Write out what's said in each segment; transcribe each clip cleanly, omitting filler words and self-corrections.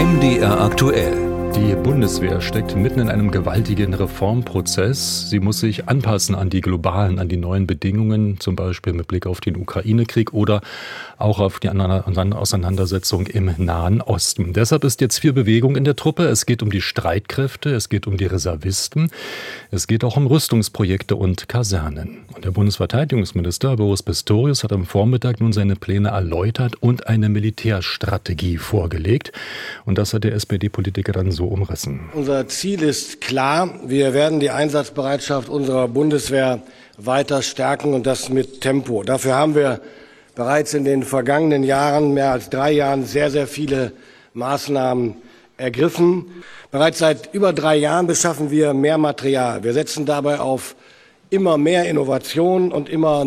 MDR aktuell. Die Bundeswehr steckt mitten in einem gewaltigen Reformprozess. Sie muss sich anpassen an die globalen, an die neuen Bedingungen, zum Beispiel mit Blick auf den Ukraine-Krieg oder auch auf die Auseinandersetzung im Nahen Osten. Deshalb ist jetzt viel Bewegung in der Truppe. Es geht um die Streitkräfte, es geht um die Reservisten, es geht auch um Rüstungsprojekte und Kasernen. Und der Bundesverteidigungsminister Boris Pistorius hat am Vormittag nun seine Pläne erläutert und eine Militärstrategie vorgelegt. Und das hat der SPD-Politiker dann so umrissen. Unser Ziel ist klar. Wir werden die Einsatzbereitschaft unserer Bundeswehr weiter stärken und das mit Tempo. Dafür haben wir bereits in den vergangenen Jahren, mehr als 3 Jahren, sehr, sehr viele Maßnahmen ergriffen. Bereits seit über 3 Jahren beschaffen wir mehr Material. Wir setzen dabei auf immer mehr Innovation und immer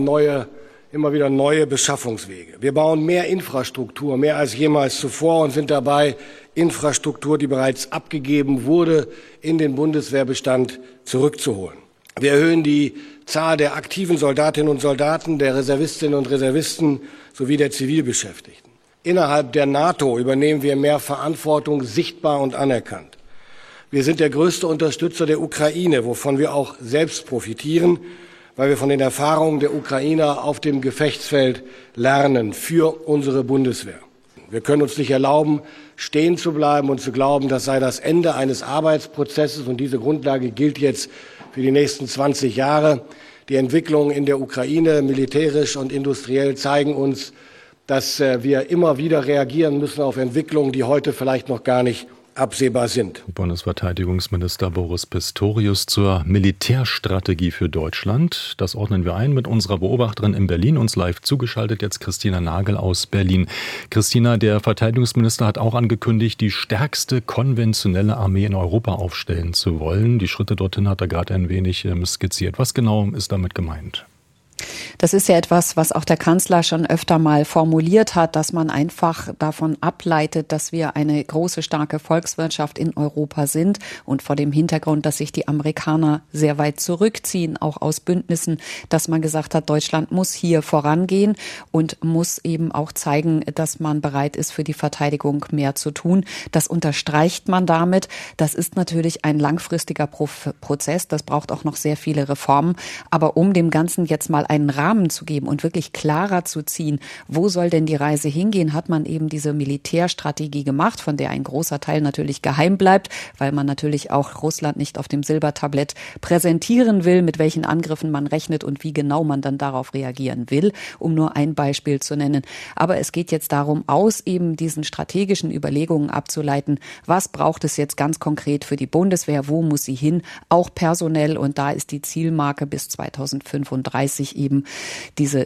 wieder neue Beschaffungswege. Wir bauen mehr Infrastruktur, mehr als jemals zuvor und sind dabei, Infrastruktur, die bereits abgegeben wurde, in den Bundeswehrbestand zurückzuholen. Wir erhöhen die Zahl der aktiven Soldatinnen und Soldaten, der Reservistinnen und Reservisten sowie der Zivilbeschäftigten. Innerhalb der NATO übernehmen wir mehr Verantwortung, sichtbar und anerkannt. Wir sind der größte Unterstützer der Ukraine, wovon wir auch selbst profitieren, weil wir von den Erfahrungen der Ukrainer auf dem Gefechtsfeld lernen für unsere Bundeswehr. Wir können uns nicht erlauben, stehen zu bleiben und zu glauben, das sei das Ende eines Arbeitsprozesses und diese Grundlage gilt jetzt für die nächsten 20 Jahre. Die Entwicklungen in der Ukraine, militärisch und industriell, zeigen uns, dass wir immer wieder reagieren müssen auf Entwicklungen, die heute vielleicht noch gar nicht absehbar sind. Bundesverteidigungsminister Boris Pistorius zur Militärstrategie für Deutschland. Das ordnen wir ein mit unserer Beobachterin in Berlin. Uns live zugeschaltet jetzt Christina Nagel aus Berlin. Christina, der Verteidigungsminister hat auch angekündigt, die stärkste konventionelle Armee in Europa aufstellen zu wollen. Die Schritte dorthin hat er gerade ein wenig skizziert. Was genau ist damit gemeint? Das ist ja etwas, was auch der Kanzler schon öfter mal formuliert hat, dass man einfach davon ableitet, dass wir eine große, starke Volkswirtschaft in Europa sind und vor dem Hintergrund, dass sich die Amerikaner sehr weit zurückziehen, auch aus Bündnissen, dass man gesagt hat, Deutschland muss hier vorangehen und muss eben auch zeigen, dass man bereit ist, für die Verteidigung mehr zu tun. Das unterstreicht man damit. Das ist natürlich ein langfristiger Prozess. Das braucht auch noch sehr viele Reformen. Aber um dem Ganzen jetzt mal einen Rahmen zu geben und wirklich klarer zu ziehen, wo soll denn die Reise hingehen, hat man eben diese Militärstrategie gemacht, von der ein großer Teil natürlich geheim bleibt, weil man natürlich auch Russland nicht auf dem Silbertablett präsentieren will, mit welchen Angriffen man rechnet und wie genau man dann darauf reagieren will, um nur ein Beispiel zu nennen. Aber es geht jetzt darum, aus eben diesen strategischen Überlegungen abzuleiten, was braucht es jetzt ganz konkret für die Bundeswehr, wo muss sie hin, auch personell, und da ist die Zielmarke bis 2035 eben diese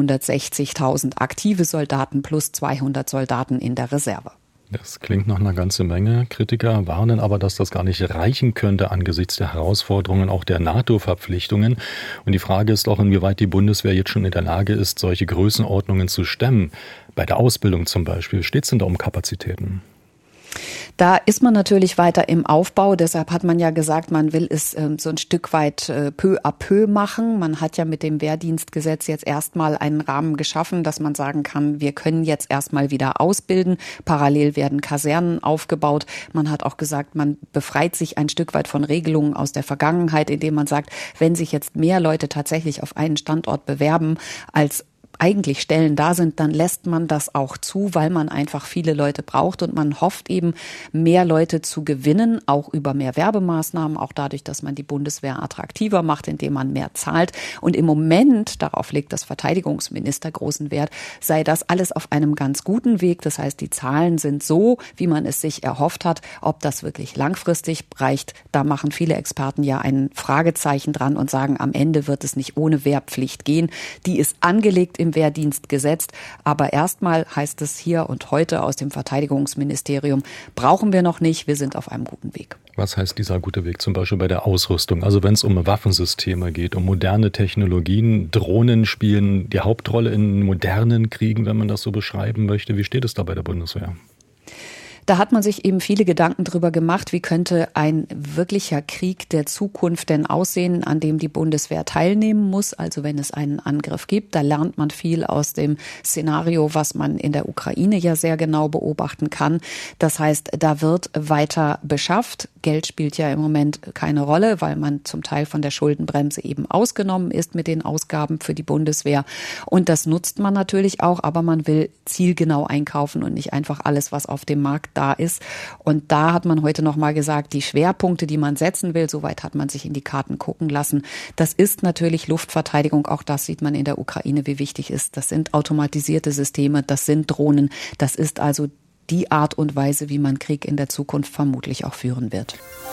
260.000 aktive Soldaten plus 200 Soldaten in der Reserve. Das klingt nach einer ganzen Menge. Kritiker warnen aber, dass das gar nicht reichen könnte angesichts der Herausforderungen auch der NATO-Verpflichtungen. Und die Frage ist auch, inwieweit die Bundeswehr jetzt schon in der Lage ist, solche Größenordnungen zu stemmen. Bei der Ausbildung zum Beispiel, steht es denn da um Kapazitäten? Da ist man natürlich weiter im Aufbau. Deshalb hat man ja gesagt, man will es so ein Stück weit peu à peu machen. Man hat ja mit dem Wehrdienstgesetz jetzt erstmal einen Rahmen geschaffen, dass man sagen kann, wir können jetzt erstmal wieder ausbilden. Parallel werden Kasernen aufgebaut. Man hat auch gesagt, man befreit sich ein Stück weit von Regelungen aus der Vergangenheit, indem man sagt, wenn sich jetzt mehr Leute tatsächlich auf einen Standort bewerben, als eigentlich Stellen da sind, dann lässt man das auch zu, weil man einfach viele Leute braucht und man hofft eben, mehr Leute zu gewinnen, auch über mehr Werbemaßnahmen, auch dadurch, dass man die Bundeswehr attraktiver macht, indem man mehr zahlt. Und im Moment, darauf legt das Verteidigungsminister großen Wert, sei das alles auf einem ganz guten Weg. Das heißt, die Zahlen sind so, wie man es sich erhofft hat. Ob das wirklich langfristig reicht, da machen viele Experten ja ein Fragezeichen dran und sagen, am Ende wird es nicht ohne Wehrpflicht gehen. Die ist angelegt im Wehrdienst gesetzt. Aber erstmal heißt es hier und heute aus dem Verteidigungsministerium, brauchen wir noch nicht, wir sind auf einem guten Weg. Was heißt dieser gute Weg zum Beispiel bei der Ausrüstung? Also wenn es um Waffensysteme geht, um moderne Technologien, Drohnen spielen die Hauptrolle in modernen Kriegen, wenn man das so beschreiben möchte. Wie steht es da bei der Bundeswehr? Da hat man sich eben viele Gedanken drüber gemacht, wie könnte ein wirklicher Krieg der Zukunft denn aussehen, an dem die Bundeswehr teilnehmen muss, also wenn es einen Angriff gibt. Da lernt man viel aus dem Szenario, was man in der Ukraine ja sehr genau beobachten kann. Das heißt, da wird weiter beschafft. Geld spielt ja im Moment keine Rolle, weil man zum Teil von der Schuldenbremse eben ausgenommen ist mit den Ausgaben für die Bundeswehr. Und das nutzt man natürlich auch, aber man will zielgenau einkaufen und nicht einfach alles, was auf dem Markt da ist. Und da hat man heute nochmal gesagt, die Schwerpunkte, die man setzen will, soweit hat man sich in die Karten gucken lassen. Das ist natürlich Luftverteidigung. Auch das sieht man in der Ukraine, wie wichtig ist. Das sind automatisierte Systeme, das sind Drohnen. Das ist also die Art und Weise, wie man Krieg in der Zukunft vermutlich auch führen wird.